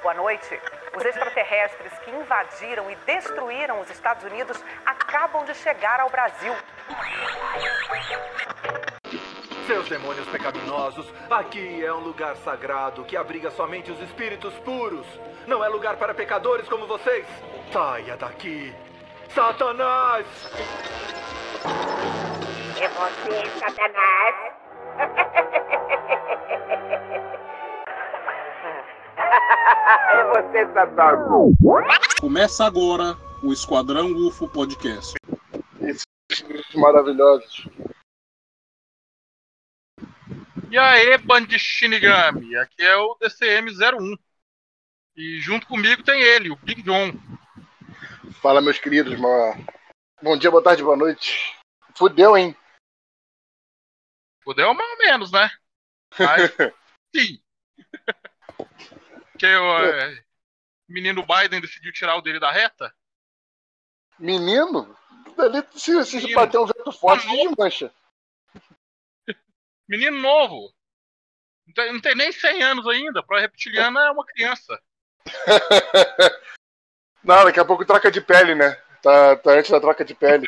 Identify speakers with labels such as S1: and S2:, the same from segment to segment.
S1: Boa noite. Os extraterrestres que invadiram e destruíram os Estados Unidos acabam de chegar ao Brasil.
S2: Seus demônios pecaminosos, aqui é um lugar sagrado que abriga somente os espíritos puros. Não é lugar para pecadores como vocês. Saia daqui, Satanás!
S3: É você, Satanás? É você, Satanás.
S4: Começa agora o Esquadrão UFO Podcast.
S5: Esses maravilhosos.
S6: E aí, bando de Shinigami, aqui é o DCM-01. E junto comigo tem ele, o Big John.
S5: Fala, meus queridos, mano. Bom dia, boa tarde, boa noite. Fudeu, hein?
S6: Fudeu mais ou menos, né? Mas, sim. Porque o menino Biden decidiu tirar o dele da reta.
S5: Menino? Dali, se bater um vento forte, desmancha.
S6: Menino novo. Não tem nem 100 anos ainda. Pra reptiliano é uma criança.
S5: Não, daqui a pouco troca de pele, né? Tá antes da troca de pele.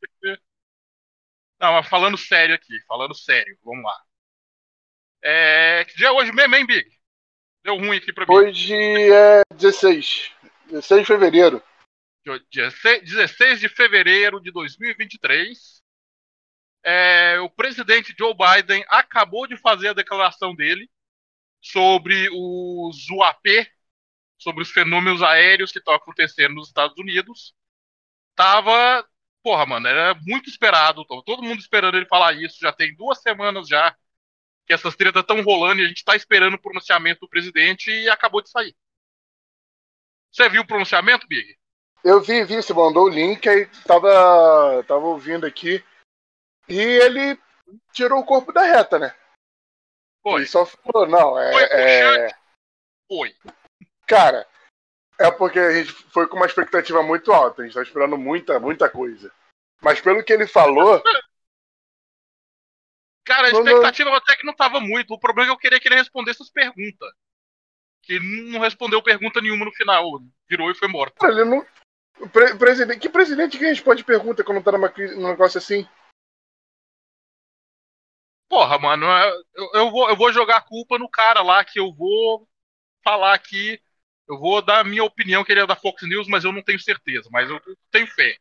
S6: Não, mas falando sério aqui. Falando sério. Vamos lá. Que dia é hoje mesmo, hein, Big? Deu ruim aqui pra mim.
S5: Hoje é 16 de fevereiro.
S6: Dia 16 de fevereiro de 2023. O presidente Joe Biden acabou de fazer a declaração dele sobre os UAP, sobre os fenômenos aéreos que estão acontecendo nos Estados Unidos. Porra, mano, era muito esperado. Todo mundo esperando ele falar isso. Já tem 2 semanas já que essas tretas estão rolando e a gente tá esperando o pronunciamento do presidente e acabou de sair. Você viu o pronunciamento, Big?
S5: Eu vi, você mandou o link, aí tava ouvindo aqui. E ele tirou o corpo da reta, né?
S6: Foi.
S5: Ele só falou, não,
S6: Foi.
S5: Cara, é porque a gente foi com uma expectativa muito alta. A gente tá esperando muita coisa. Mas pelo que ele falou...
S6: Cara, a expectativa até que não tava muito. O problema é que eu queria que ele respondesse as perguntas. Que não respondeu pergunta nenhuma no final. Virou e foi morto.
S5: Ele não... Que presidente que responde pergunta quando tá num negócio assim?
S6: Porra, mano, eu vou jogar a culpa no cara lá, que eu vou falar aqui, eu vou dar a minha opinião, que ele é da Fox News, mas eu não tenho certeza, mas eu tenho fé.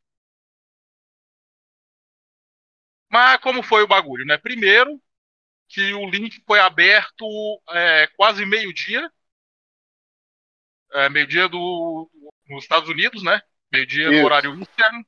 S6: Mas como foi o bagulho, né? Primeiro, que o link foi aberto quase meio-dia, meio-dia nos Estados Unidos, né? Meio-dia no horário interno.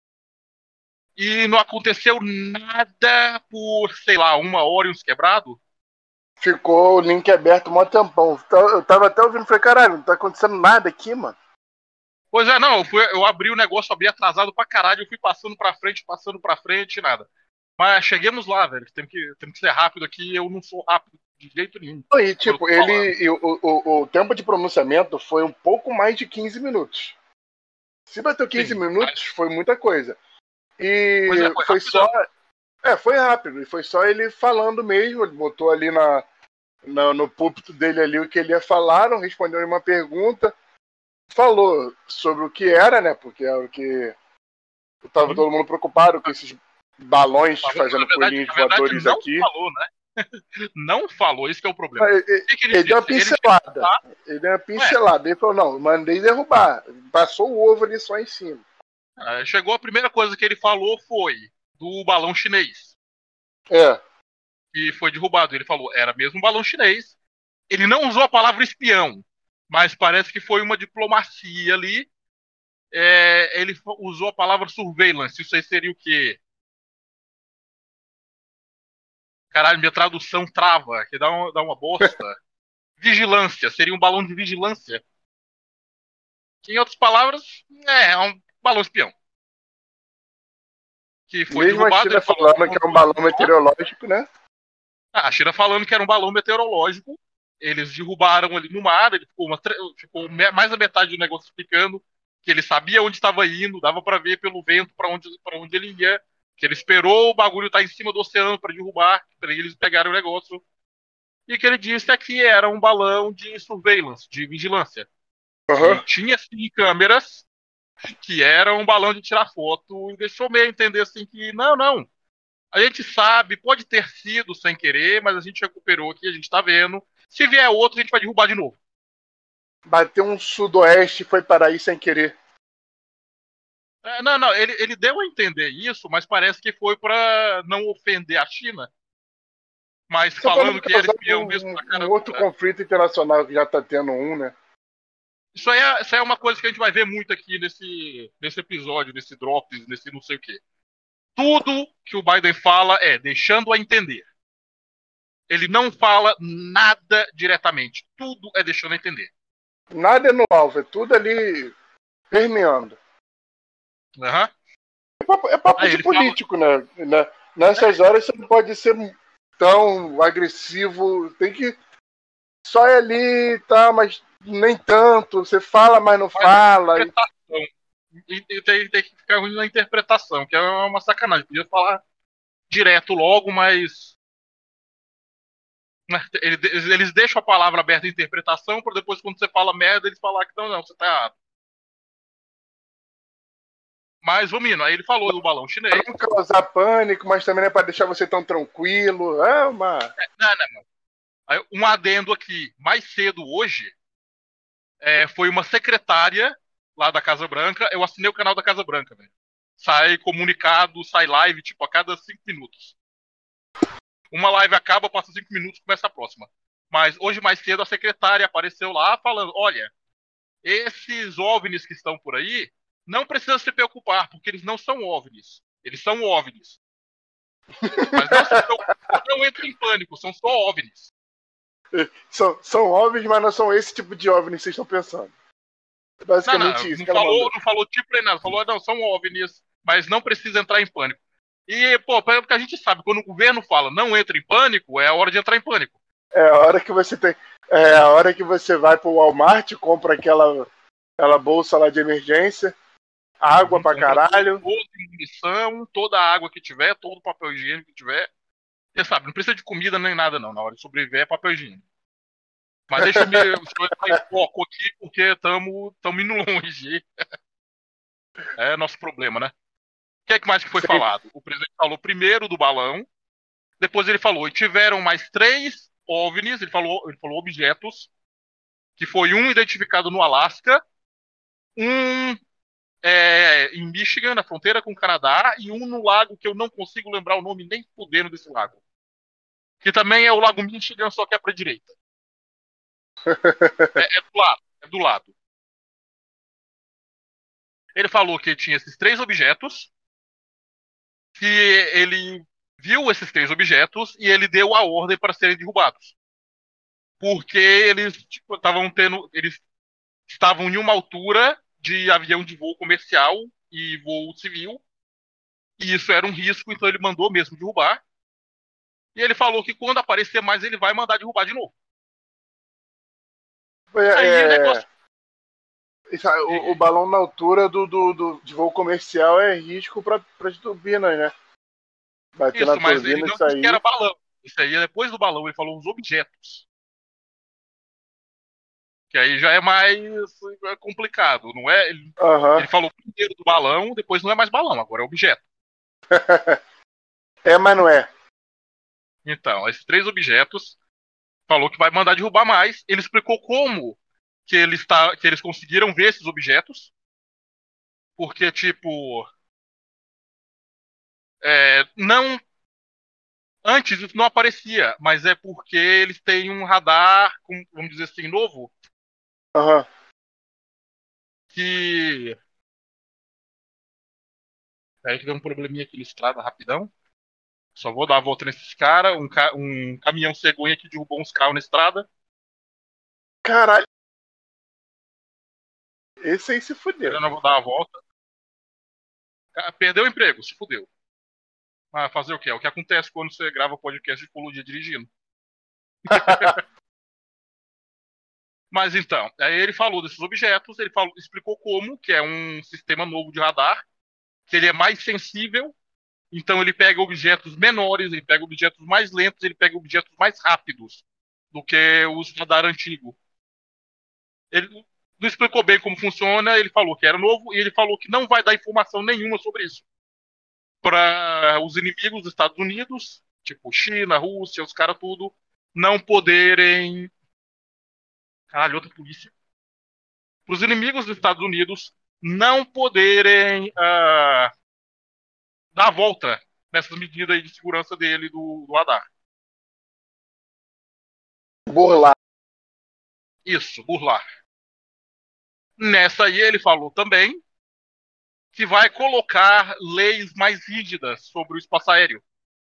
S6: E não aconteceu nada por, sei lá, 1 hora e uns quebrados.
S5: Ficou o link aberto mó tempão. Eu tava até ouvindo, falei, caralho, não tá acontecendo nada aqui, mano.
S6: Pois é, não, eu abri o negócio, abri atrasado pra caralho, eu fui passando pra frente, nada. Mas chegamos lá, velho, temos que ser rápido aqui, eu não sou rápido de jeito nenhum.
S5: E tipo, o tempo de pronunciamento foi um pouco mais de 15 minutos. Se bateu 15 minutos, foi muita coisa. E foi só... foi rápido, e foi só ele falando mesmo, ele botou ali no púlpito dele ali o que ele ia falar, não respondeu nenhuma pergunta, falou sobre o que era, né, porque era o que tava todo mundo preocupado com esses balões fazendo coelhinhos voadores
S6: não
S5: aqui.
S6: Falou, né? Não falou, esse que é o problema.
S5: Ele deu uma pincelada, ele falou, não, mandei derrubar, passou o ovo ali só em cima.
S6: Chegou, a primeira coisa que ele falou foi do balão chinês. Que foi derrubado. Ele falou, era mesmo um balão chinês. Ele não usou a palavra espião, mas parece que foi uma diplomacia ali. Ele usou a palavra surveillance. Isso aí seria o quê? Caralho, minha tradução trava, que dá uma bosta. Vigilância, seria um balão de vigilância. Que, em outras palavras, é um balão espião. Que foi
S5: mesmo
S6: derrubado,
S5: a China falando que é um balão meteorológico, né?
S6: A China falando que era um balão meteorológico. Eles derrubaram ali no mar, ele ficou mais da metade do negócio explicando que ele sabia onde estava indo, dava pra ver pelo vento pra onde ele ia, que ele esperou o bagulho estar em cima do oceano pra derrubar, pra eles pegarem o negócio. E que ele disse é que era um balão de surveillance, de vigilância.
S5: Uhum.
S6: E tinha, sim, câmeras que era um balão de tirar foto e deixou meio entender assim que não. A gente sabe, pode ter sido sem querer, mas a gente recuperou aqui, a gente tá vendo. Se vier outro, a gente vai derrubar de novo.
S5: Bateu um sudoeste e foi para aí sem querer.
S6: Não, ele deu a entender isso, mas parece que foi para não ofender a China. Mas
S5: Você
S6: falando que era espião mesmo pra
S5: um
S6: caramba.
S5: outro conflito internacional que já tá tendo né?
S6: Isso aí é uma coisa que a gente vai ver muito aqui nesse episódio, nesse Drops, nesse não sei o quê. Tudo que o Biden fala é deixando a entender. Ele não fala nada diretamente. Tudo é deixando a entender.
S5: Nada é no alvo, é tudo ali permeando.
S6: Uhum.
S5: É papo de político, né? Nessas horas você não pode ser tão agressivo. Tem que. Só é ali, tá, mas nem tanto. Você fala, mas não fala.
S6: E tem que ficar ruim na interpretação, que é uma sacanagem. Podia falar direto logo, mas. Eles deixam a palavra aberta à interpretação para depois, quando você fala merda, eles falar que não, você tá errado. Mas, vamos indo. Aí ele falou do balão chinês.
S5: Pra não causar pânico, mas também não é pra deixar você tão tranquilo. É uma.
S6: Não. Aí, um adendo aqui. Mais cedo hoje, foi uma secretária lá da Casa Branca. Eu assinei o canal da Casa Branca, velho. Sai comunicado, sai live, tipo, a cada 5 minutos. Uma live acaba, passa 5 minutos, começa a próxima. Mas hoje, mais cedo, a secretária apareceu lá falando: olha, esses OVNIs que estão por aí, não precisa se preocupar, porque eles não são OVNIs. Eles são OVNIs. Mas não se preocupe, não entre em pânico, são só OVNIs.
S5: São OVNIs, mas não são esse tipo de OVNIs que vocês estão pensando. É basicamente isso.
S6: Não falou tipo nem nada. Falou, não, são OVNIs, mas não precisa entrar em pânico. E, porque a gente sabe, quando o governo fala não entra em pânico, é a hora de entrar em pânico.
S5: É a hora que você tem. É a hora que você vai pro Walmart, compra aquela bolsa lá de emergência, água pra caralho.
S6: Munição, toda a água que tiver, todo o papel higiênico que tiver. Você sabe, não precisa de comida nem nada, não. Na hora de sobreviver é papel higiênico. Mas deixa eu entrar em foco aqui, porque estamos indo longe. É nosso problema, né? O que é que mais que foi falado? O presidente falou primeiro do balão, depois ele falou, e tiveram mais 3 OVNIs, ele falou objetos, que foi um identificado no Alasca, um em Michigan, na fronteira com o Canadá, e um no lago que eu não consigo lembrar o nome nem fudendo desse lago. Que também é o Lago Michigan, só que é pra direita. É do lado. Ele falou que tinha esses 3 objetos, que ele viu esses 3 objetos e ele deu a ordem para serem derrubados. Porque eles eles estavam em uma altura de avião de voo comercial e voo civil, e isso era um risco, então ele mandou mesmo derrubar. E ele falou que quando aparecer mais, ele vai mandar derrubar de novo. Aí o negócio...
S5: O balão na altura de voo comercial é risco para as turbinas, né?
S6: Bater isso, na mas turbina, ele não disse que era balão. Isso aí, depois do balão, ele falou os objetos. Que aí já é mais complicado, não é? Ele falou primeiro do balão, depois não é mais balão, agora é objeto.
S5: Mas não é.
S6: Então, esses 3 objetos, falou que vai mandar derrubar mais. Ele explicou como que eles conseguiram ver esses objetos. Porque, tipo... não... Antes isso não aparecia, mas é porque eles têm um radar, vamos dizer assim, novo. Que... Aí que deu um probleminha aqui na estrada, rapidão. Só vou dar a volta nesses caras. Um caminhão cegonha que derrubou uns carros na estrada.
S5: Caralho. Esse aí se fudeu.
S6: Eu não vou dar a volta. Perdeu o emprego, se fudeu. Mas fazer o quê? É o que acontece quando você grava podcast de Polo Dia dirigindo. Mas então, aí ele falou desses objetos, explicou como, que é um sistema novo de radar, que ele é mais sensível. Então ele pega objetos menores, ele pega objetos mais lentos, ele pega objetos mais rápidos. do que os radar antigo. Ele não explicou bem como funciona, ele falou que era novo e ele falou que não vai dar informação nenhuma sobre isso para os inimigos dos Estados Unidos, tipo China, Rússia, os caras tudo, não poderem... Caralho, outra polícia. Para os inimigos dos Estados Unidos não poderem dar a volta nessas medidas de segurança dele do radar.
S5: Burlar.
S6: Isso, burlar. Nessa aí ele falou também que vai colocar leis mais rígidas sobre o espaço aéreo.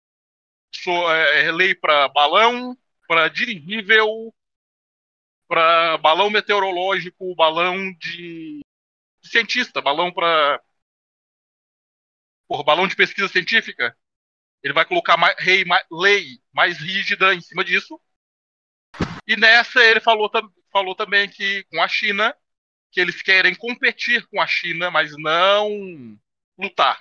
S6: Lei para balão, para dirigível, para balão meteorológico, balão de cientista, balão para balão de pesquisa científica. Ele vai colocar lei mais rígida em cima disso. E nessa ele falou também que com a China, que eles querem competir com a China, mas não lutar.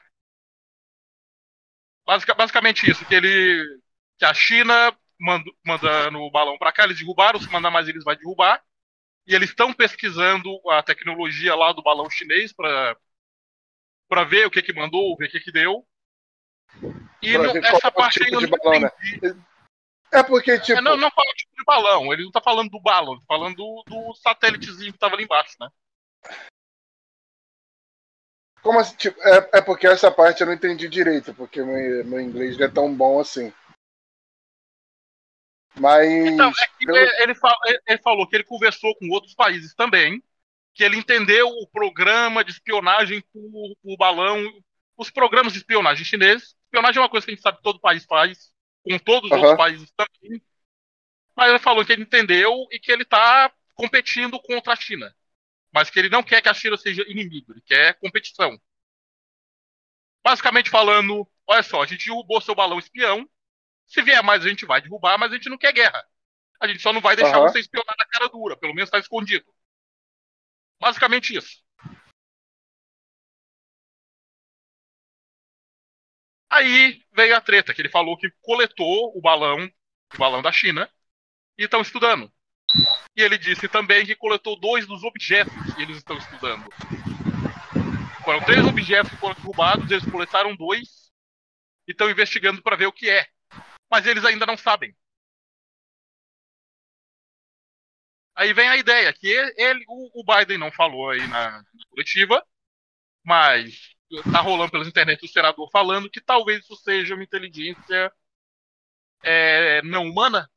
S6: Basicamente isso, que a China mandando o balão para cá, eles derrubaram, se mandar mais eles vai derrubar, e eles estão pesquisando a tecnologia lá do balão chinês para ver o que mandou, ver o que deu. E essa parte
S5: tipo
S6: aí
S5: de balão, né? É porque, tipo...
S6: Não fala tipo de balão, ele não tá falando do balão, tá falando do satélitezinho que tava ali embaixo, né?
S5: Como assim? Tipo, é porque essa parte eu não entendi direito, porque meu inglês não é tão bom assim. Mas...
S6: Então, ele falou que ele conversou com outros países também, que ele entendeu o programa de espionagem por balão, os programas de espionagem chineses. Espionagem é uma coisa que a gente sabe que todo país faz, com todos os outros países também. Mas ele falou que ele entendeu e que ele está competindo contra a China. Mas que ele não quer que a China seja inimigo, ele quer competição. Basicamente falando, olha só, a gente derrubou seu balão espião, se vier mais a gente vai derrubar, mas a gente não quer guerra. A gente só não vai deixar você espionar na cara dura, pelo menos está escondido. Basicamente isso. Aí veio a treta, que ele falou que coletou o balão da China, e estão estudando. E ele disse também que coletou 2 dos objetos que eles estão estudando. Foram 3 objetos que foram derrubados, eles coletaram 2 e estão investigando para ver o que é. Mas eles ainda não sabem. Aí vem a ideia, que o Biden não falou aí na coletiva, mas tá rolando pelas internet o senador falando que talvez isso seja uma inteligência não humana.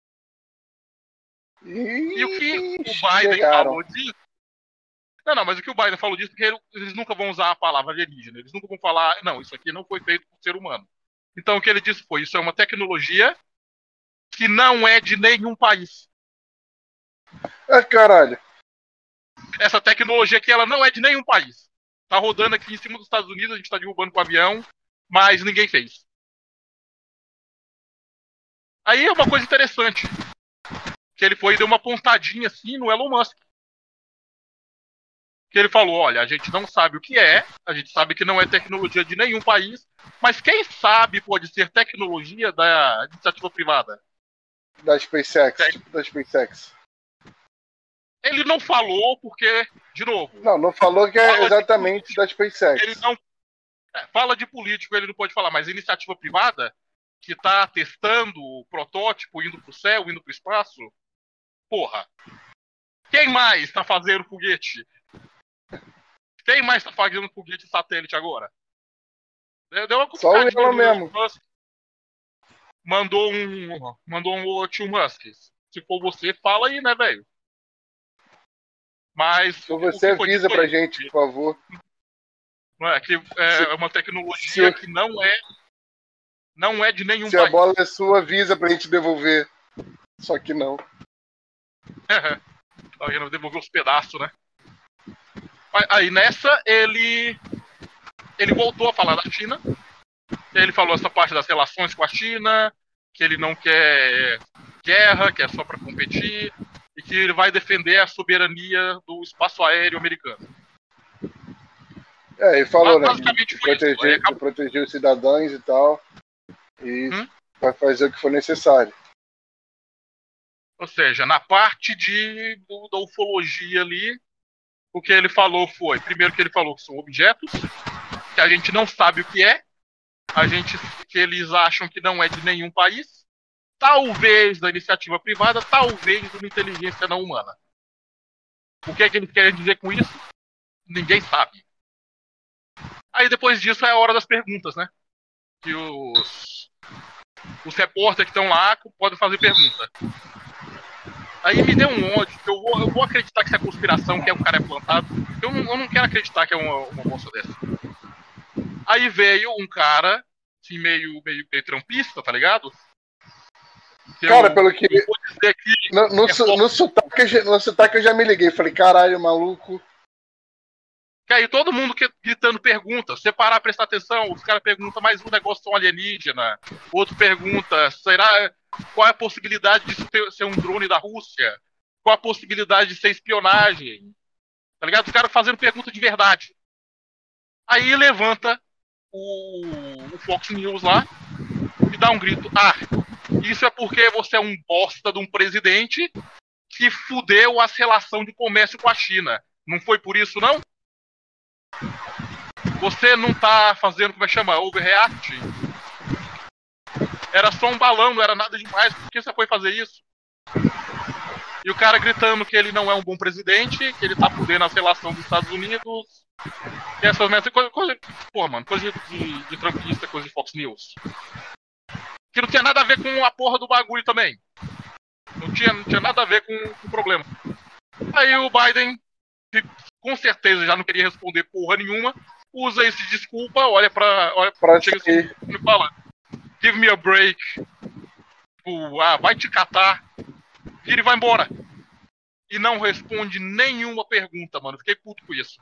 S6: E o que o Biden falou disso... Não, mas o que o Biden falou disso, porque eles nunca vão usar a palavra alienígena. Eles nunca vão falar, não, isso aqui não foi feito por ser humano. Então o que ele disse foi, isso é uma tecnologia que não é de nenhum país.
S5: Caralho.
S6: Essa tecnologia aqui, ela não é de nenhum país. Tá rodando aqui em cima dos Estados Unidos, a gente tá derrubando com o avião, mas ninguém fez. Aí é uma coisa interessante, que ele foi e deu uma pontadinha assim no Elon Musk. Que ele falou, olha, a gente não sabe o que é, a gente sabe que não é tecnologia de nenhum país, mas quem sabe pode ser tecnologia da iniciativa privada.
S5: Da SpaceX, tipo da SpaceX.
S6: Ele não falou porque, de novo...
S5: Não falou que é exatamente da SpaceX.
S6: Ele não... fala de político, ele não pode falar, mas iniciativa privada, que tá testando o protótipo, indo pro céu, indo pro espaço, porra. Quem mais tá fazendo foguete? Quem mais tá fazendo foguete satélite agora? Deu uma
S5: só o Elon mesmo.
S6: Mandou um tio Musk. Se for você, fala aí, né, velho? Mas...
S5: Se você avisa pra gente, por favor.
S6: É uma tecnologia que não é de nenhum país.
S5: Se a bola é sua, avisa pra gente devolver. Só que não.
S6: Devolver os pedaços, né? Aí nessa, ele voltou a falar da China. Ele falou essa parte das relações com a China, que ele não quer guerra, que é só para competir, e que ele vai defender a soberania do espaço aéreo americano.
S5: Ele falou, né? De proteger os cidadãos e tal. E vai fazer o que for necessário.
S6: Ou seja, na parte da ufologia ali, o que ele falou foi, primeiro que ele falou que são objetos, que a gente não sabe o que é, que eles acham que não é de nenhum país, talvez da iniciativa privada, talvez de uma inteligência não humana. O que é que eles querem dizer com isso? Ninguém sabe. Aí depois disso é a hora das perguntas, né? Que os repórteres que estão lá podem fazer pergunta. Aí me deu um ódio, que eu vou acreditar que isso é conspiração, que o cara é plantado. Eu não quero acreditar que é uma moça dessa. Aí veio um cara, assim, meio trampista, tá ligado?
S5: Cara, pelo que... No sotaque eu já me liguei. Falei, caralho, maluco.
S6: Que aí todo mundo gritando pergunta. Se você parar pra prestar atenção, os caras perguntam mais um negócio são alienígena. Outro pergunta, qual é a possibilidade de ser um drone da Rússia? Qual a possibilidade de ser espionagem? Tá ligado? Os caras fazendo pergunta de verdade. Aí levanta o Fox News lá e dá um grito. Isso é porque você é um bosta de um presidente que fudeu as relações de comércio com a China. Não foi por isso, não? Você não tá fazendo, como é que chama? Overreact? Era só um balão, não era nada demais. Por que você foi fazer isso? E o cara gritando que ele não é um bom presidente, que ele tá fudendo as relações dos Estados Unidos. E essas coisa de trampista, coisa de Fox News. Que não tinha nada a ver com a porra do bagulho também. Não tinha nada a ver com o problema. Aí o Biden, que com certeza já não queria responder porra nenhuma, usa esse desculpa, olha pra chega assim, e fala, give me a break. Tipo, vai te catar. Vira e vai embora. E não responde nenhuma pergunta, mano. Fiquei puto com isso.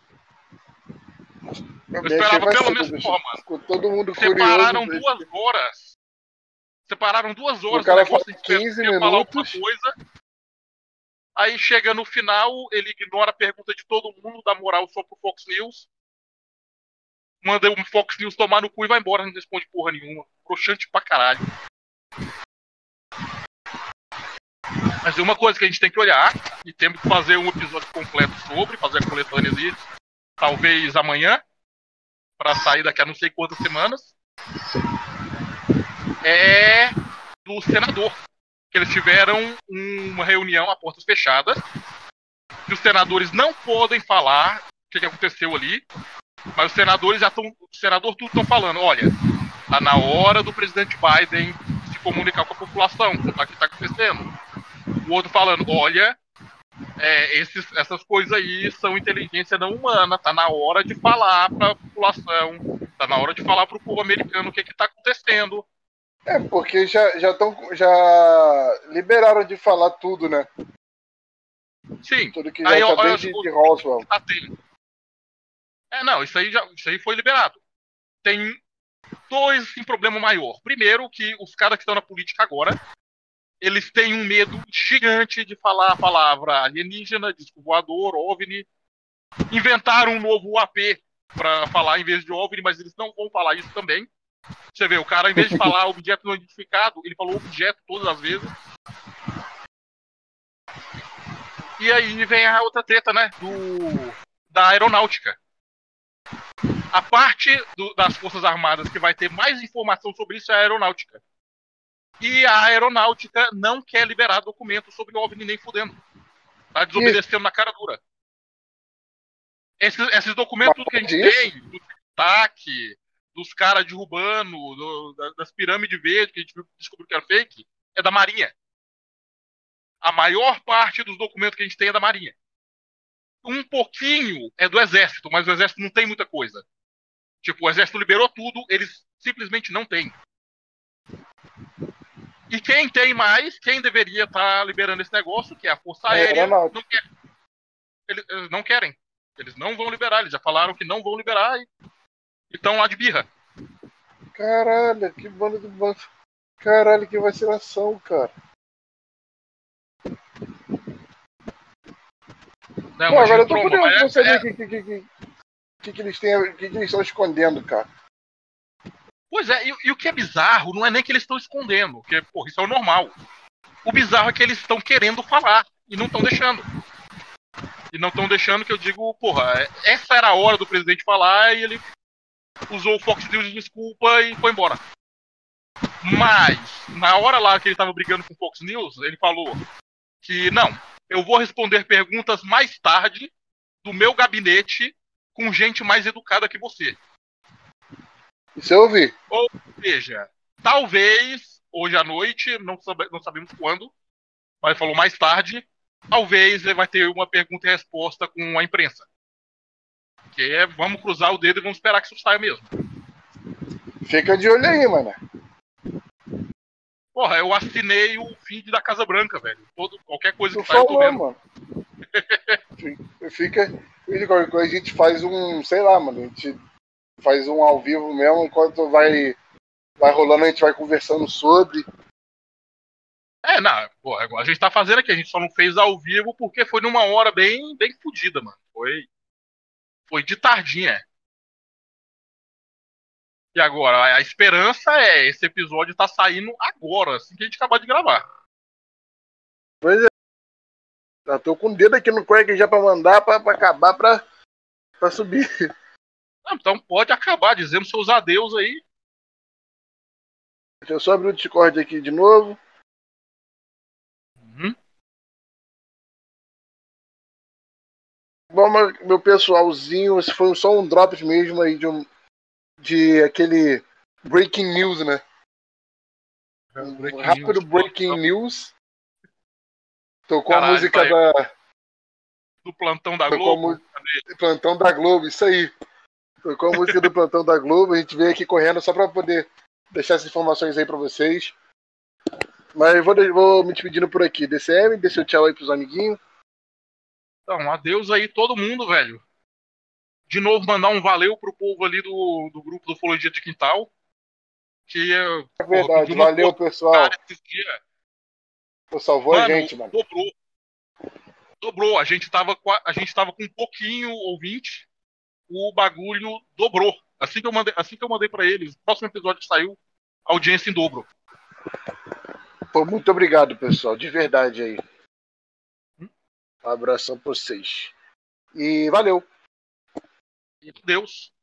S6: Eu esperava pelo menos porra, mano.
S5: Ficou todo mundo
S6: Separaram
S5: curioso.
S6: 2 horas. Separaram 2 horas.
S5: O cara fala 15 minutos.
S6: Falar alguma coisa. Aí chega no final, ele ignora a pergunta de todo mundo, dá moral só pro Fox News. Manda o Fox News tomar no cu e vai embora, não responde porra nenhuma. Broxante pra caralho. Mas uma coisa que a gente tem que olhar, e temos que fazer um episódio completo sobre, fazer a coletânea ali, talvez amanhã, pra sair daqui a não sei quantas semanas, é do senador. Que eles tiveram uma reunião a portas fechadas, que os senadores não podem falar o que aconteceu ali, mas os senadores tudo estão falando, olha, tá na hora do presidente Biden se comunicar com a população, o que tá acontecendo. O outro falando, olha, essas coisas aí são inteligência não humana, tá na hora de falar pra população, tá na hora de falar pro povo americano o que tá acontecendo.
S5: Porque já liberaram de falar tudo, né?
S6: Sim.
S5: Tudo que já tá desde de Roswell.
S6: Não, isso aí foi liberado. Tem 2 problemas maior. Primeiro, que os caras que estão na política agora, eles têm um medo gigante de falar a palavra alienígena, disco voador, OVNI. Inventaram um novo UAP pra falar em vez de OVNI, mas eles não vão falar isso também. Você vê, o cara, em vez de falar objeto não identificado, ele falou objeto todas as vezes. E aí vem a outra treta, né? Da aeronáutica. A parte das Forças Armadas que vai ter mais informação sobre isso é a aeronáutica. E a aeronáutica não quer liberar documentos sobre OVNI nem fudendo. Tá desobedecendo na cara dura. Esses documentos que a gente tem, do TAC, dos caras derrubando, das pirâmides verdes que a gente descobriu que era fake, é da Marinha. A maior parte dos documentos que a gente tem é da Marinha. Um pouquinho é do Exército, mas o Exército não tem muita coisa. Tipo, o Exército liberou tudo, eles simplesmente não têm. E quem tem mais, quem deveria estar liberando esse negócio, que é a Força Aérea, não quer. Eles não querem. Eles não vão liberar, eles já falaram que não vão liberar e estão lá de birra.
S5: Caralho, que banda do banco. Caralho, que vacilação, cara.
S6: Não,
S5: pô, agora eu tô curioso saber o que eles têm, o que eles estão escondendo, cara.
S6: Pois é, e o que é bizarro não é nem que eles estão escondendo, porque, porra, isso é o normal. O bizarro é que eles estão querendo falar e não estão deixando. E não estão deixando que eu digo, porra, essa era a hora do presidente falar e ele usou o Fox News de desculpa e foi embora. Mas, na hora lá que ele tava brigando com o Fox News, ele falou que, não, eu vou responder perguntas mais tarde do meu gabinete com gente mais educada que você.
S5: Isso eu ouvi.
S6: Ou seja, talvez, hoje à noite, não sabemos quando, mas falou mais tarde, talvez ele vai ter uma pergunta e resposta com a imprensa. Que vamos cruzar o dedo e vamos esperar que isso saia mesmo.
S5: Fica de olho aí, mano.
S6: Porra, eu assinei o feed da Casa Branca, velho. Qualquer coisa que
S5: saia, eu tô vendo.
S6: Mano.
S5: Fica. A gente faz um, sei lá, mano. A gente faz um ao vivo mesmo, enquanto vai rolando, a gente vai conversando sobre.
S6: Não, porra, a gente tá fazendo aqui, a gente só não fez ao vivo porque foi numa hora bem fodida, mano. Foi de tardinha. E agora, a esperança é esse episódio tá saindo agora, assim que a gente acabar de gravar.
S5: Pois é. Já tô com o dedo aqui no cueca já pra mandar, pra acabar, pra subir.
S6: Então pode acabar, dizendo seus adeus aí.
S5: Deixa eu só abrir o Discord aqui de novo. Bom, meu pessoalzinho, esse foi só um drop mesmo aí de aquele Breaking News, né? Rápido Breaking News. Tocou a música
S6: do Plantão da Globo.
S5: Plantão da Globo, isso aí. Tocou a música do Plantão da Globo. A gente veio aqui correndo só pra poder deixar essas informações aí pra vocês. Mas vou me despedindo por aqui. DCM, dê seu tchau aí pros amiguinhos.
S6: Então, adeus aí todo mundo, velho. De novo, mandar um valeu pro povo ali do grupo do Ufologia de Quintal. Que
S5: é verdade, valeu, pessoal. Salvou a gente, mano.
S6: Dobrou. A gente tava com um pouquinho ouvinte. O bagulho dobrou. Assim que eu mandei pra eles, o próximo episódio que saiu, a audiência em dobro.
S5: Pô, muito obrigado, pessoal. De verdade aí. Um abração pra vocês. E valeu.
S6: E Deus.